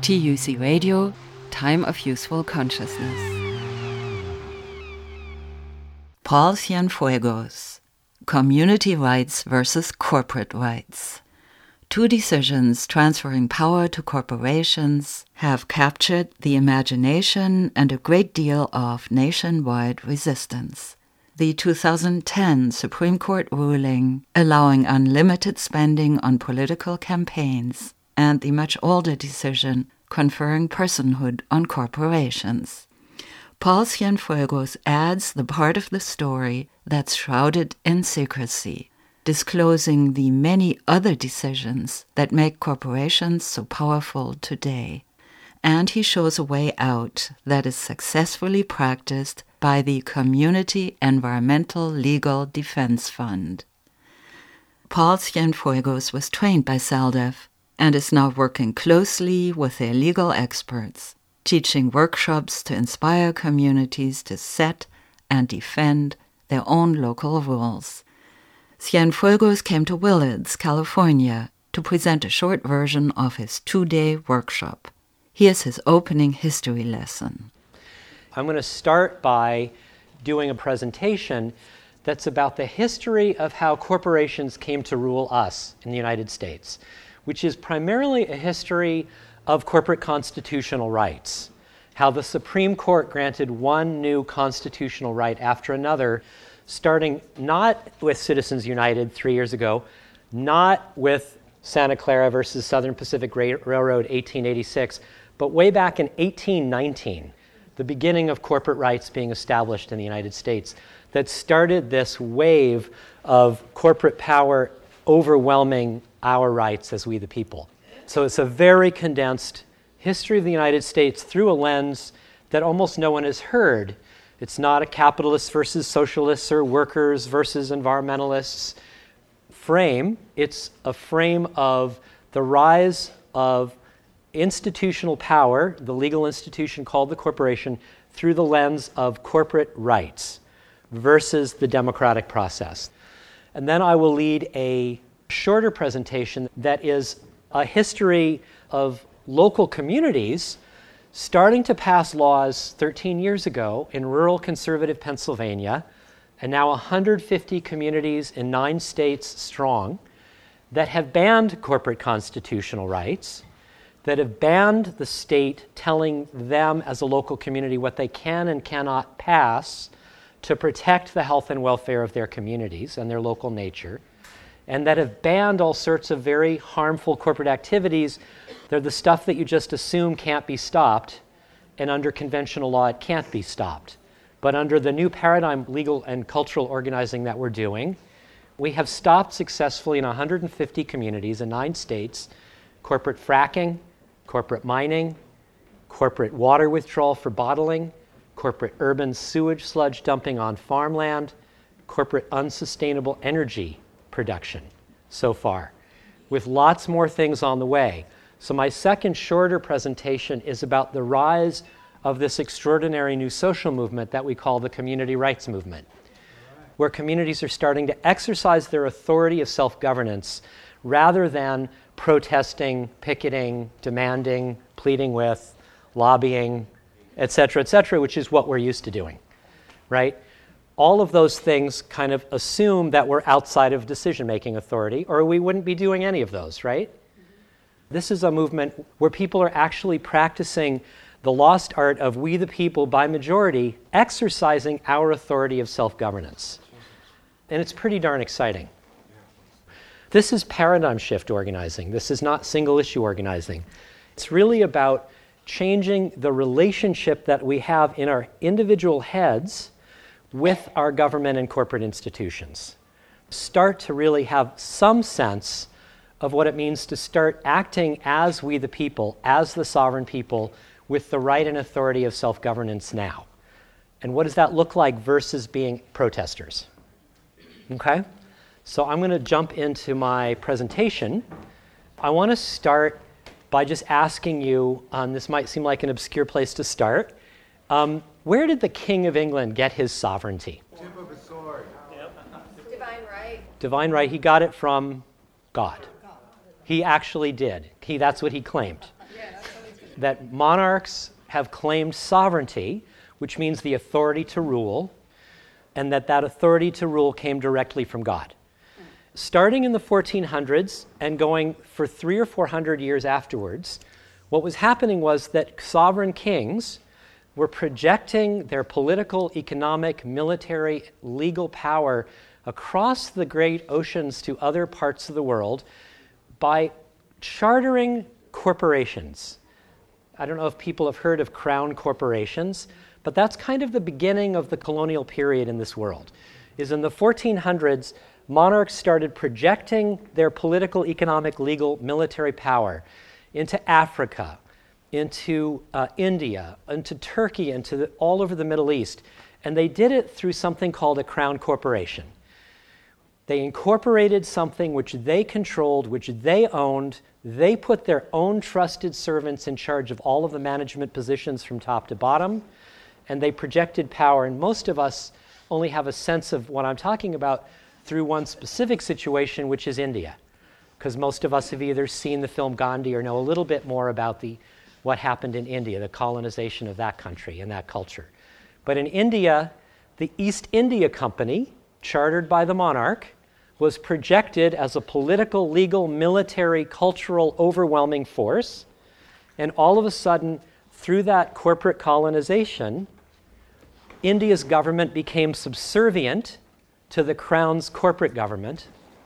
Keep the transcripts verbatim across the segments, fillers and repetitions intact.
T U C Radio, Time of Useful Consciousness. Paul Cienfuegos, Community Rights versus Corporate Rights. Two decisions transferring power to corporations have captured the imagination and a great deal of nationwide resistance. The two thousand ten Supreme Court ruling allowing unlimited spending on political campaigns, and the much older decision conferring personhood on corporations. Paul Cienfuegos adds the part of the story that's shrouded in secrecy, disclosing the many other decisions that make corporations so powerful today. And he shows a way out that is successfully practiced by the Community Environmental Legal Defense Fund. Paul Cienfuegos was trained by SALDEF and is now working closely with their legal experts, teaching workshops to inspire communities to set and defend their own local rules. Cienfuegos came to Willits, California, to present a short version of his two-day workshop. Here's his opening history lesson. I'm going to start by doing a presentation that's about the history of how corporations came to rule us in the United States, which is primarily a history of corporate constitutional rights, how the Supreme Court granted one new constitutional right after another, starting not with Citizens United three years ago, not with Santa Clara versus Southern Pacific Railroad eighteen eighty-six, but way back in eighteen nineteen, the beginning of corporate rights being established in the United States, that started this wave of corporate power overwhelming our rights as we the people. So it's a very condensed history of the United States through a lens that almost no one has heard. It's not a capitalists versus socialists or workers versus environmentalists frame. It's a frame of the rise of institutional power, the legal institution called the corporation, through the lens of corporate rights versus the democratic process. And then I will lead a shorter presentation that is a history of local communities starting to pass laws thirteen years ago in rural conservative Pennsylvania, and now one hundred fifty communities in nine states strong that have banned corporate constitutional rights, that have banned the state telling them as a local community what they can and cannot pass to protect the health and welfare of their communities and their local nature, and that have banned all sorts of very harmful corporate activities. They're the stuff that you just assume can't be stopped, and under conventional law it can't be stopped. But under the new paradigm legal and cultural organizing that we're doing, we have stopped successfully in one hundred fifty communities in nine states corporate fracking, corporate mining, corporate water withdrawal for bottling, corporate urban sewage sludge dumping on farmland, corporate unsustainable energy production so far, with lots more things on the way. So my second shorter presentation is about the rise of this extraordinary new social movement that we call the community rights movement, where communities are starting to exercise their authority of self-governance rather than protesting, picketing, demanding, pleading with, lobbying, et cetera, et cetera, which is what we're used to doing, right? All of those things kind of assume that we're outside of decision-making authority, or we wouldn't be doing any of those, right? Mm-hmm. This is a movement where people are actually practicing the lost art of we the people by majority exercising our authority of self-governance. And it's pretty darn exciting. This is paradigm shift organizing. This is not single-issue organizing. It's really about changing the relationship that we have in our individual heads with our government and corporate institutions. Start to really have some sense of what it means to start acting as we the people, as the sovereign people, with the right and authority of self-governance now. And what does that look like versus being protesters? Okay? So I'm going to jump into my presentation. I want to start by just asking you, um, this might seem like an obscure place to start, um, where did the King of England get his sovereignty? Tip of a sword. Yep. Divine right. Divine right. He got it from God. He actually did. He, that's what he claimed. Yeah, that's what he's been that monarchs have claimed sovereignty, which means the authority to rule, and that that authority to rule came directly from God. Starting in the fourteen hundreds and going for three or four hundred years afterwards, what was happening was that sovereign kings were projecting their political, economic, military, legal power across the great oceans to other parts of the world by chartering corporations. I don't know if people have heard of crown corporations, but that's kind of the beginning of the colonial period in this world. Is in the fourteen hundreds, monarchs started projecting their political, economic, legal, military power into Africa, into uh, India, into Turkey, into the, all over the Middle East. And they did it through something called a crown corporation. They incorporated something which they controlled, which they owned. They put their own trusted servants in charge of all of the management positions from top to bottom, and they projected power. And most of us only have a sense of what I'm talking about through one specific situation, which is India, because most of us have either seen the film Gandhi or know a little bit more about the what happened in India, the colonization of that country and that culture. But in India, the East India Company, chartered by the monarch, was projected as a political, legal, military, cultural, overwhelming force. And all of a sudden, through that corporate colonization, India's government became subservient to the crown's corporate government,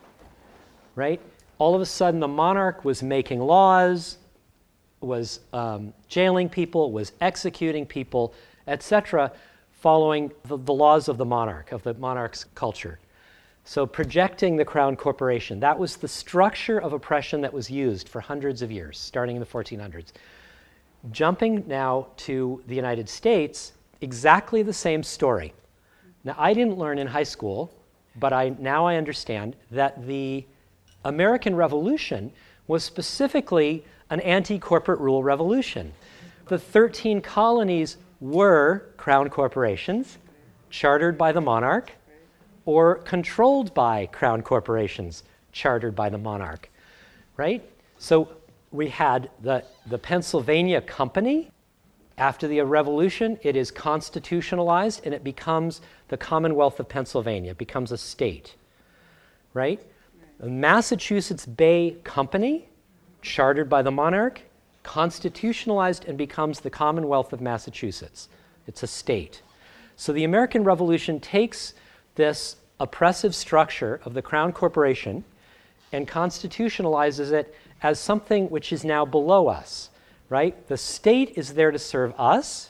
right? All of a sudden, the monarch was making laws, was um, jailing people, was executing people, et cetera, following the, the laws of the monarch, of the monarch's culture. So projecting the crown corporation, that was the structure of oppression that was used for hundreds of years, starting in the fourteen hundreds. Jumping now to the United States, exactly the same story. Now, I didn't learn in high school, but I now I understand that the American Revolution was specifically an anti-corporate rule revolution. The thirteen colonies were crown corporations, chartered by the monarch, or controlled by crown corporations, chartered by the monarch, right? So we had the, the Pennsylvania Company. After the Revolution, it is constitutionalized, and it becomes the Commonwealth of Pennsylvania. It becomes a state, right? The Massachusetts Bay Company, chartered by the monarch, constitutionalized and becomes the Commonwealth of Massachusetts. It's a state. So the American Revolution takes this oppressive structure of the Crown Corporation and constitutionalizes it as something which is now below us, right? The state is there to serve us,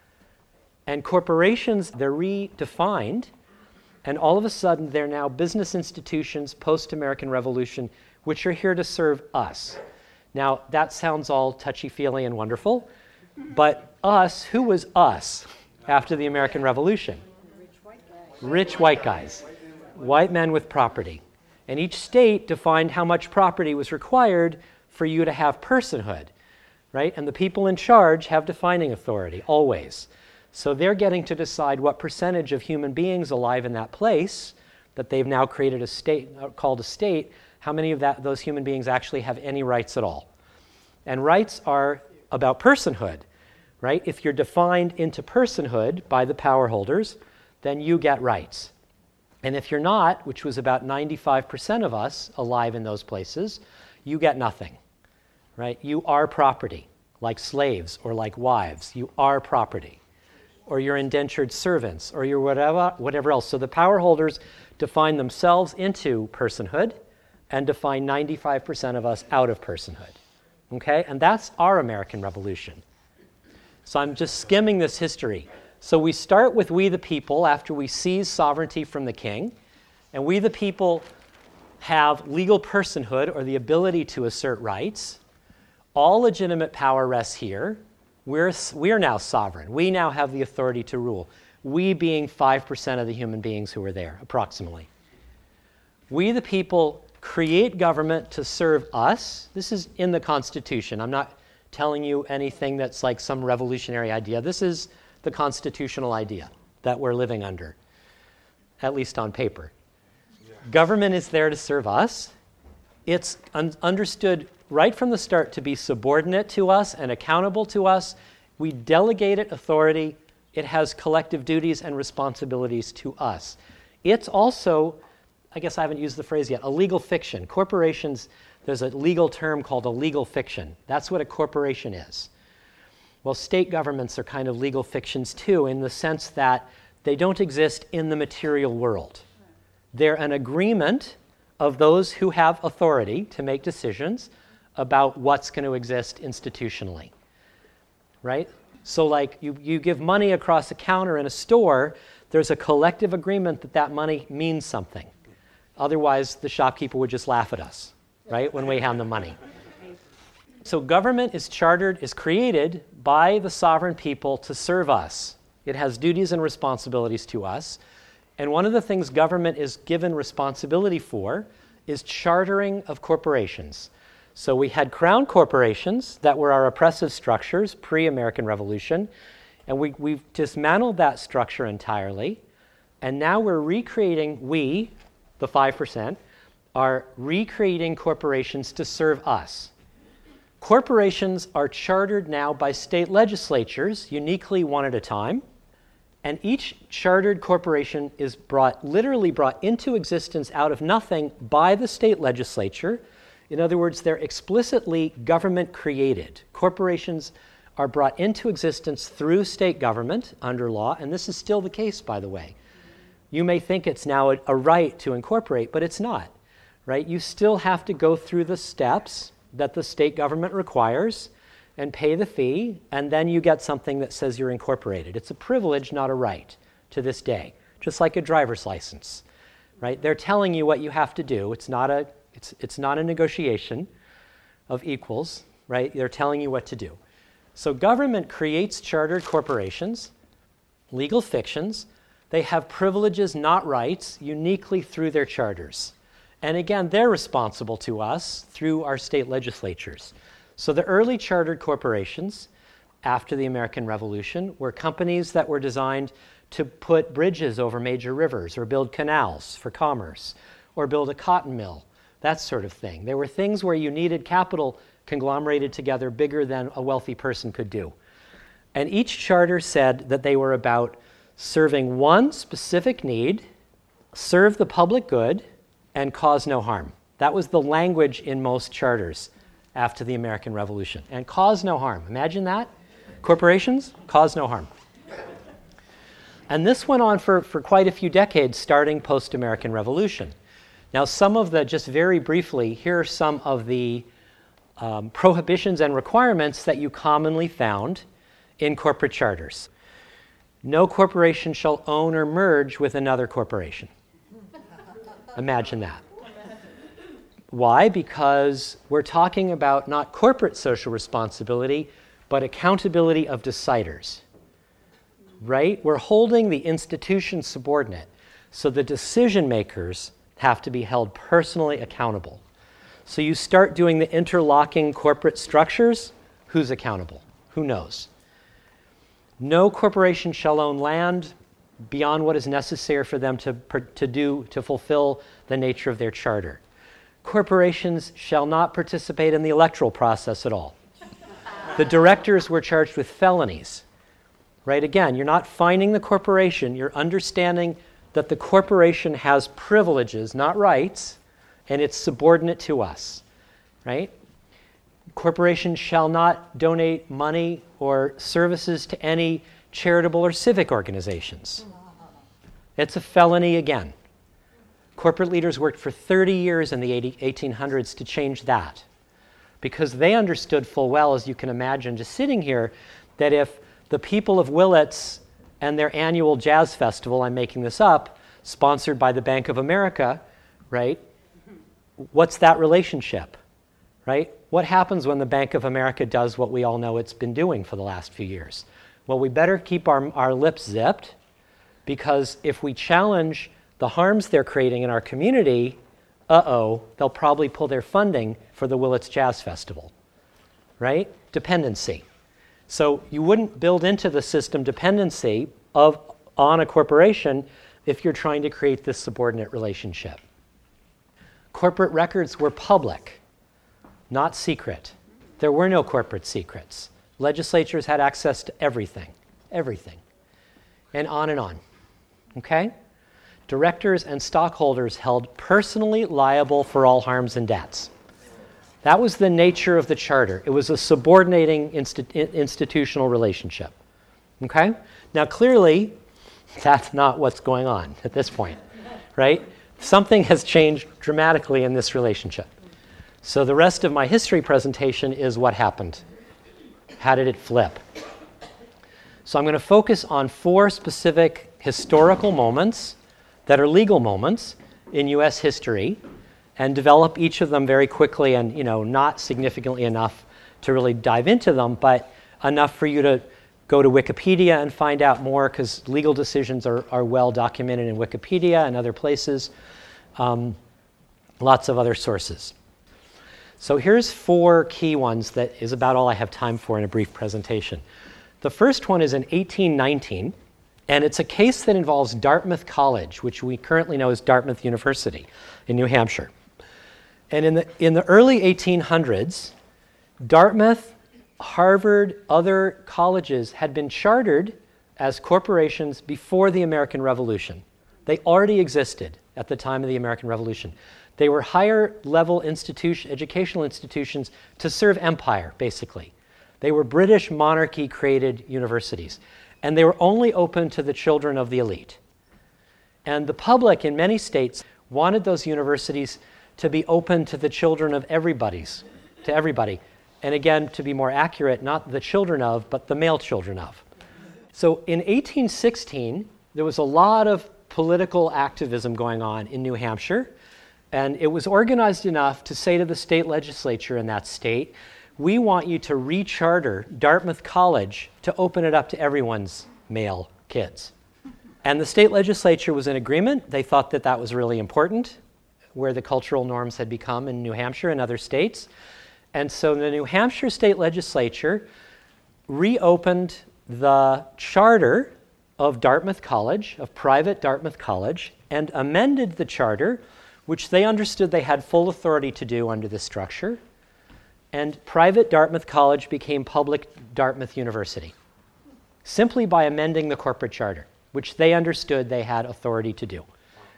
and corporations, they're redefined, and all of a sudden they're now business institutions post-American Revolution which are here to serve us. Now, that sounds all touchy-feely and wonderful, but us, who was us after the American Revolution? Rich white guys. Rich white guys, white men with property. And each state defined how much property was required for you to have personhood, right? And the people in charge have defining authority, always. So they're getting to decide what percentage of human beings alive in that place that they've now created a state, called a state, how many of that, those human beings actually have any rights at all. And rights are about personhood, right? If you're defined into personhood by the power holders, then you get rights. And if you're not, which was about ninety-five percent of us alive in those places, you get nothing, right? You are property, like slaves or like wives. You are property. Or you're indentured servants, or you're whatever, whatever else. So the power holders define themselves into personhood and define ninety-five percent of us out of personhood, okay? And that's our American Revolution. So I'm just skimming this history. So we start with we the people after we seize sovereignty from the king, and we the people have legal personhood or the ability to assert rights. All legitimate power rests here. We're, we're now sovereign. We now have the authority to rule. We being five percent of the human beings who are there, approximately. We the people create government to serve us. This is in the Constitution. I'm not telling you anything that's like some revolutionary idea. This is the constitutional idea that we're living under, at least on paper. Yeah. Government is there to serve us. It's un- understood right from the start to be subordinate to us and accountable to us. We delegate it authority. It has collective duties and responsibilities to us. It's also, I guess I haven't used the phrase yet, a legal fiction. Corporations, there's a legal term called a legal fiction. That's what a corporation is. Well, state governments are kind of legal fictions too, in the sense that they don't exist in the material world. They're an agreement of those who have authority to make decisions about what's going to exist institutionally, right? So like you, you give money across a counter in a store, there's a collective agreement that that money means something. Otherwise, the shopkeeper would just laugh at us, right, when we hand the money. So government is chartered, is created by the sovereign people to serve us. It has duties and responsibilities to us. And one of the things government is given responsibility for is chartering of corporations. So we had crown corporations that were our oppressive structures pre-American Revolution, and we, we've dismantled that structure entirely. And now we're recreating, we, the five percent, are recreating corporations to serve us. Corporations are chartered now by state legislatures, uniquely one at a time. And each chartered corporation is brought, literally brought into existence out of nothing by the state legislature. In other words, they're explicitly government created. Corporations are brought into existence through state government under law, and this is still the case, by the way. You may think it's now a, a right to incorporate, but it's not, right? You still have to go through the steps that the state government requires and pay the fee, and then you get something that says you're incorporated. It's a privilege, not a right, to this day, just like a driver's license, right? They're telling you what you have to do. It's not a, it's, it's not a negotiation of equals, right? They're telling you what to do. So government creates chartered corporations, legal fictions. They have privileges, not rights, uniquely through their charters. And again, they're responsible to us through our state legislatures. So the early chartered corporations after the American Revolution were companies that were designed to put bridges over major rivers or build canals for commerce or build a cotton mill, that sort of thing. They were things where you needed capital conglomerated together bigger than a wealthy person could do. And each charter said that they were about serving one specific need, serve the public good, and cause no harm. That was the language in most charters after the American Revolution. And cause no harm. Imagine that. Corporations, cause no harm. And this went on for, for quite a few decades, starting post-American Revolution. Now, some of the, just very briefly, here are some of the um, prohibitions and requirements that you commonly found in corporate charters. No corporation shall own or merge with another corporation. Imagine that. Why? Because we're talking about not corporate social responsibility, but accountability of deciders, right? We're holding the institution subordinate, so the decision makers have to be held personally accountable. So you start doing the interlocking corporate structures, who's accountable? Who knows? No corporation shall own land beyond what is necessary for them to, to do, to fulfill the nature of their charter. Corporations shall not participate in the electoral process at all. The directors were charged with felonies, right? Again, you're not fining the corporation, you're understanding that the corporation has privileges, not rights, and it's subordinate to us, right? Corporations shall not donate money or services to any charitable or civic organizations. It's a felony again. Corporate leaders worked for thirty years in the eighteen hundreds to change that because they understood full well, as you can imagine, just sitting here, that if the people of Willits and their annual jazz festival, I'm making this up, sponsored by the Bank of America, right? What's that relationship, right? What happens when the Bank of America does what we all know it's been doing for the last few years? Well, we better keep our, our lips zipped, because if we challenge the harms they're creating in our community, uh-oh, they'll probably pull their funding for the Willits Jazz Festival, right? Dependency. So you wouldn't build into the system dependency of on a corporation if you're trying to create this subordinate relationship. Corporate records were public. not secret. There were no corporate secrets. Legislatures had access to everything, everything, and on and on, okay? Directors and stockholders held personally liable for all harms and debts. That was the nature of the charter. It was a subordinating insti- institutional relationship, okay? Now, clearly, that's not what's going on at this point, right? Something has changed dramatically in this relationship. So the rest of my history presentation is what happened. How did it flip? So I'm going to focus on four specific historical moments that are legal moments in U S history and develop each of them very quickly and, you know, not significantly enough to really dive into them, but enough for you to go to Wikipedia and find out more, because legal decisions are, are well documented in Wikipedia and other places, um, lots of other sources. So here's four key ones that is about all I have time for in a brief presentation. The first one is in eighteen nineteen, and it's a case that involves Dartmouth College, which we currently know as Dartmouth University in New Hampshire. And in the, in the early eighteen hundreds, Dartmouth, Harvard, other colleges had been chartered as corporations before the American Revolution. They already existed at the time of the American Revolution. They were higher level institution, educational institutions to serve empire, basically. They were British monarchy created universities, and they were only open to the children of the elite. And the public in many states wanted those universities to be open to the children of everybody's, to everybody. And again, to be more accurate, not the children of, but the male children of. So in eighteen sixteen, there was a lot of political activism going on in New Hampshire, and it was organized enough to say to the state legislature in that state, we want you to recharter Dartmouth College to open it up to everyone's male kids. And the state legislature was in agreement. They thought that that was really important, where the cultural norms had become in New Hampshire and other states. And so the New Hampshire state legislature reopened the charter of Dartmouth College, of private Dartmouth College, and amended the charter, which they understood they had full authority to do under this structure. And private Dartmouth College became public Dartmouth University, simply by amending the corporate charter, which they understood they had authority to do.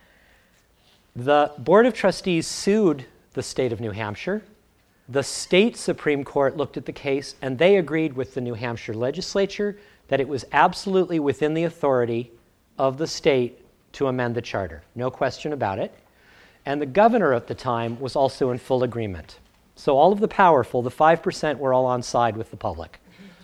The Board of Trustees sued the state of New Hampshire. The state Supreme Court looked at the case, and they agreed with the New Hampshire legislature that it was absolutely within the authority of the state to amend the charter. No question about it. And the governor at the time was also in full agreement. So all of the powerful, the five percent, were all on side with the public.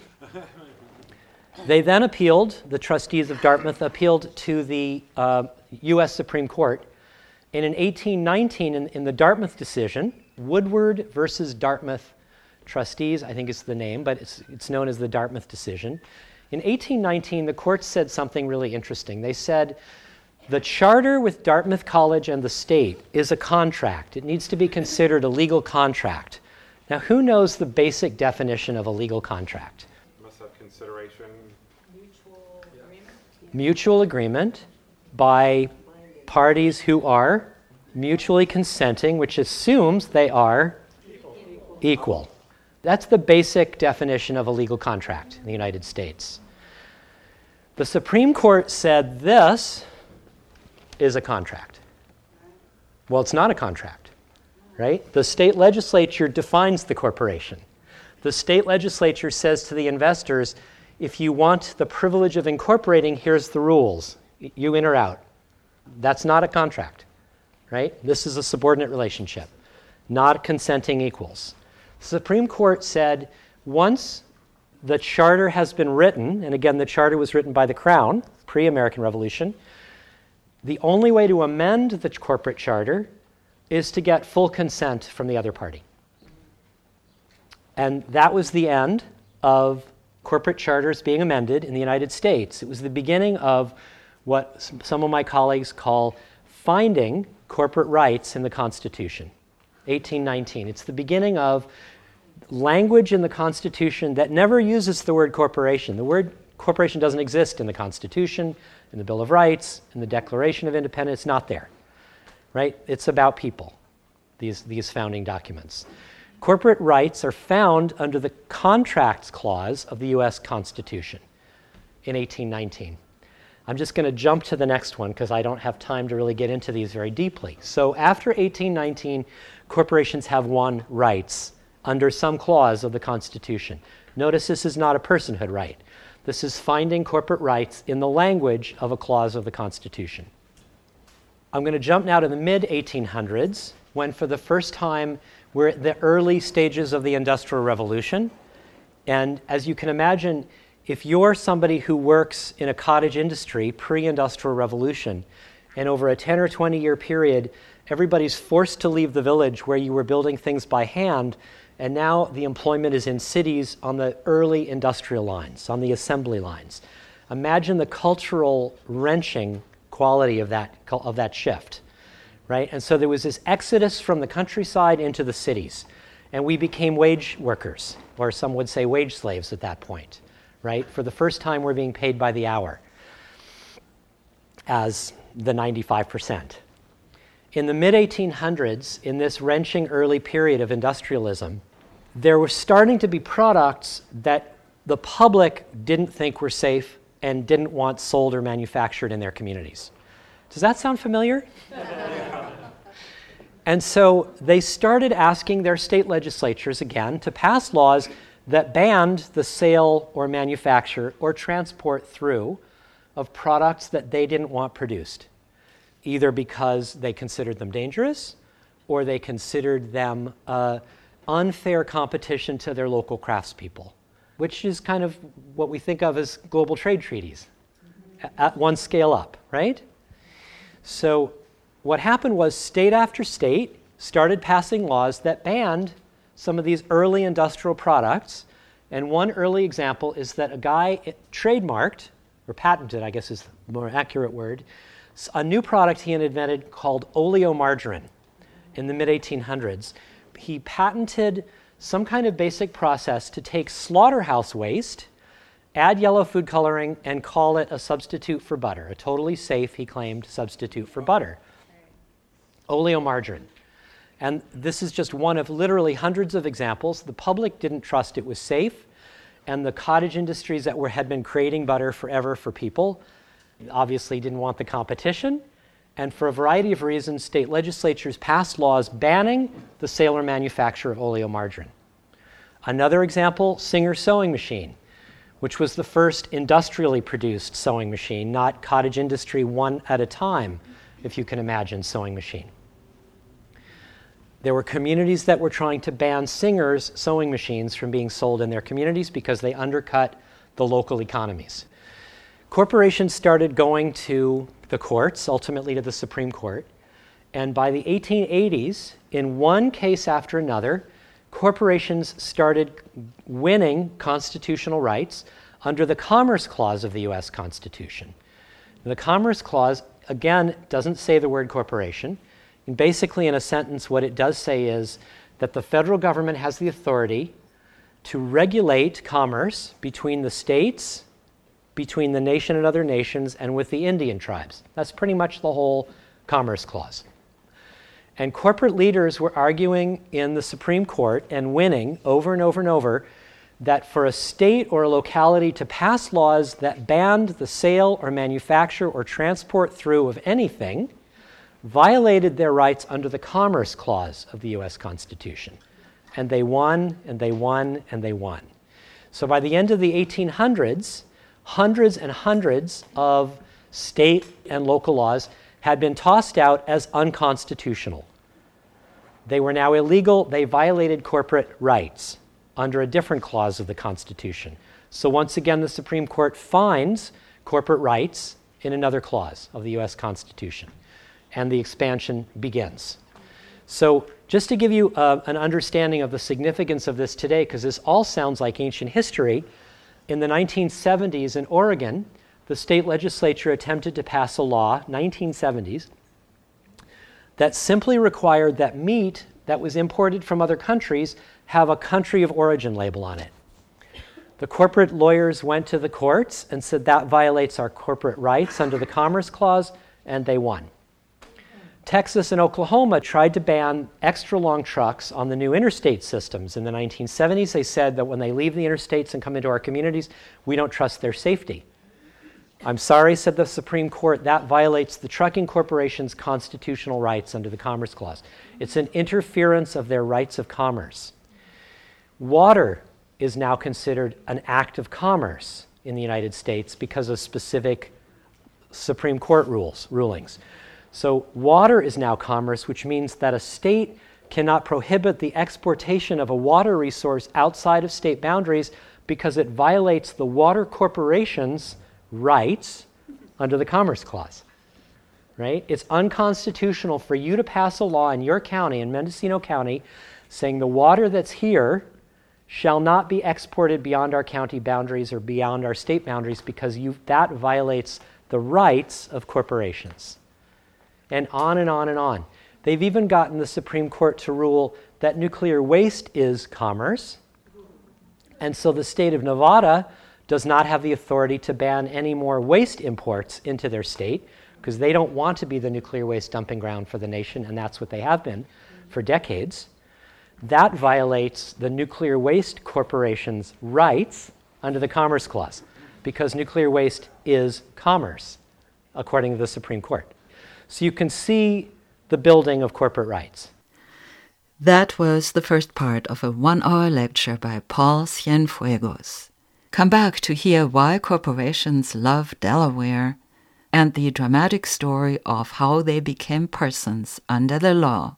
They then appealed, the trustees of Dartmouth appealed to the uh, U S Supreme Court. And in eighteen nineteen, in, in the Dartmouth decision, Woodward versus Dartmouth trustees, I think is the name, but it's, it's known as the Dartmouth decision. In eighteen nineteen, the court said something really interesting. They said, the charter with Dartmouth College and the state is a contract. It needs to be considered a legal contract. Now, who knows the basic definition of a legal contract? Must have consideration. Mutual agreement. Mutual agreement by parties who are mutually consenting, which assumes they are equal. equal. That's the basic definition of a legal contract in the United States. The Supreme Court said this is a contract. Well, it's not a contract, right? The state legislature defines the corporation. The state legislature says to the investors, if you want the privilege of incorporating, here's the rules. You in or out. That's not a contract, right? This is a subordinate relationship, not consenting equals. The Supreme Court said once the charter has been written, and again, the charter was written by the Crown, pre-American Revolution, the only way to amend the corporate charter is to get full consent from the other party. And that was the end of corporate charters being amended in the United States. It was the beginning of what some of my colleagues call finding corporate rights in the Constitution, eighteen nineteen. It's the beginning of language in the Constitution that never uses the word corporation. The word corporation doesn't exist in the Constitution, in the Bill of Rights, in the Declaration of Independence. It's not there, right? It's about people, these, these founding documents. Corporate rights are found under the Contracts Clause of the U S Constitution in eighteen nineteen. I'm just going to jump to the next one because I don't have time to really get into these very deeply. So after eighteen nineteen, corporations have won rights under some clause of the Constitution. Notice this is not a personhood right. This is finding corporate rights in the language of a clause of the Constitution. I'm going to jump now to the mid eighteen hundreds, when for the first time we're at the early stages of the Industrial Revolution. And as you can imagine, if you're somebody who works in a cottage industry pre-Industrial Revolution, and over a ten or twenty year period, everybody's forced to leave the village where you were building things by hand, and now the employment is in cities on the early industrial lines, on the assembly lines. Imagine the cultural wrenching quality of that, of that shift, right? And so there was this exodus from the countryside into the cities, and we became wage workers, or some would say wage slaves at that point, right? For the first time, we're being paid by the hour as the ninety-five percent. In the mid eighteen hundreds, in this wrenching early period of industrialism, there were starting to be products that the public didn't think were safe and didn't want sold or manufactured in their communities. Does that sound familiar? And so they started asking their state legislatures again to pass laws that banned the sale or manufacture or transport through of products that they didn't want produced, either because they considered them dangerous or they considered them uh, unfair competition to their local craftspeople, which is kind of what we think of as global trade treaties at one scale up, right? So what happened was state after state started passing laws that banned some of these early industrial products. And one early example is that a guy trademarked, or patented, I guess is the more accurate word, a new product he had invented called oleomargarine in the mid eighteen hundreds. He patented some kind of basic process to take slaughterhouse waste, add yellow food coloring, and call it a substitute for butter, a totally safe, he claimed, substitute for butter. Oleomargarine. And this is just one of literally hundreds of examples. The public didn't trust it was safe, and the cottage industries that were, had been creating butter forever for people obviously didn't want the competition. And for a variety of reasons, state legislatures passed laws banning the sale or manufacture of oleomargarine. Another example, Singer sewing machine, which was the first industrially produced sewing machine, not cottage industry one at a time, if you can imagine sewing machine. There were communities that were trying to ban Singer's sewing machines from being sold in their communities because they undercut the local economies. Corporations started going to the courts, ultimately to the Supreme Court, and by the eighteen eighties, in one case after another, corporations started winning constitutional rights under the Commerce Clause of the U S Constitution. The Commerce Clause, again, doesn't say the word corporation. And basically, in a sentence, what it does say is that the federal government has the authority to regulate commerce between the states, between the nation and other nations, and with the Indian tribes. That's pretty much the whole Commerce Clause. And corporate leaders were arguing in the Supreme Court and winning over and over and over that for a state or a locality to pass laws that banned the sale or manufacture or transport through of anything violated their rights under the Commerce Clause of the U S Constitution. And they won, and they won, and they won. So by the end of the eighteen hundreds, hundreds and hundreds of state and local laws had been tossed out as unconstitutional. They were now illegal. They violated corporate rights under a different clause of the Constitution. So once again, the Supreme Court finds corporate rights in another clause of the U S Constitution, and the expansion begins. So just to give you uh, an understanding of the significance of this today, because this all sounds like ancient history, in the nineteen seventies in Oregon, the state legislature attempted to pass a law, nineteen seventies, that simply required that meat that was imported from other countries have a country of origin label on it. The corporate lawyers went to the courts and said that violates our corporate rights under the Commerce Clause, and they won. Texas and Oklahoma tried to ban extra-long trucks on the new interstate systems. In the nineteen seventies, they said that when they leave the interstates and come into our communities, we don't trust their safety. I'm sorry, said the Supreme Court, that violates the trucking corporation's constitutional rights under the Commerce Clause. It's an interference of their rights of commerce. Water is now considered an act of commerce in the United States because of specific Supreme Court rules, rulings. So water is now commerce, which means that a state cannot prohibit the exportation of a water resource outside of state boundaries because it violates the water corporation's rights under the Commerce Clause. Right? It's unconstitutional for you to pass a law in your county, in Mendocino County, saying the water that's here shall not be exported beyond our county boundaries or beyond our state boundaries because you, that violates the rights of corporations. And on and on and on. They've even gotten the Supreme Court to rule that nuclear waste is commerce. And so the state of Nevada does not have the authority to ban any more waste imports into their state because they don't want to be the nuclear waste dumping ground for the nation, and that's what they have been for decades. That violates the Nuclear Waste Corporation's rights under the Commerce Clause because nuclear waste is commerce, according to the Supreme Court. So you can see the building of corporate rights. That was the first part of a one-hour lecture by Paul Cienfuegos. Come back to hear why corporations love Delaware and the dramatic story of how they became persons under the law.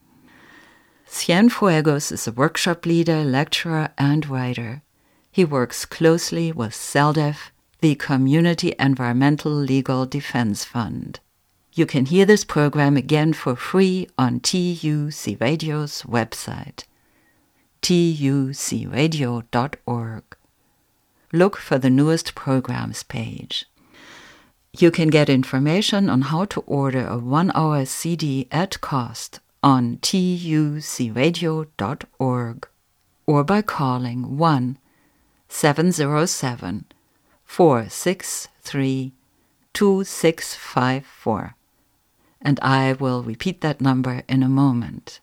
Cienfuegos is a workshop leader, lecturer, and writer. He works closely with CELDEF, the Community Environmental Legal Defense Fund. You can hear this program again for free on T U C Radio's website, T U C radio dot org. Look for the newest programs page. You can get information on how to order a one-hour C D at cost on T U C radio dot org or by calling one seven zero seven, four six three, two six five four. And I will repeat that number in a moment.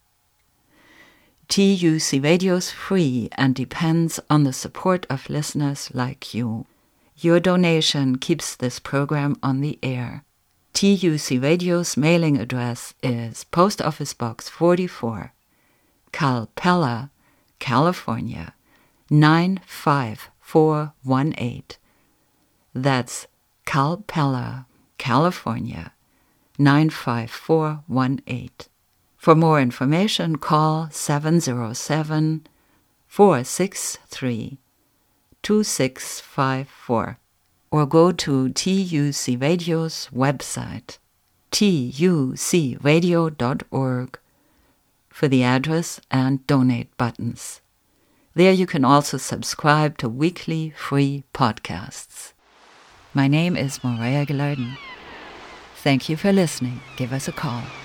T U C Radio is free and depends on the support of listeners like you. Your donation keeps this program on the air. T U C Radio's mailing address is Post Office Box forty-four, Calpella, California, nine five four one eight. That's Calpella, California, nine five four one eight. For more information, call seven zero seven, four six three, two six five four or go to T U C Radio's website, T U C radio dot org, for the address and donate buttons. There you can also subscribe to weekly free podcasts. My name is Morea Gilardin. Thank you for listening. Give us a call.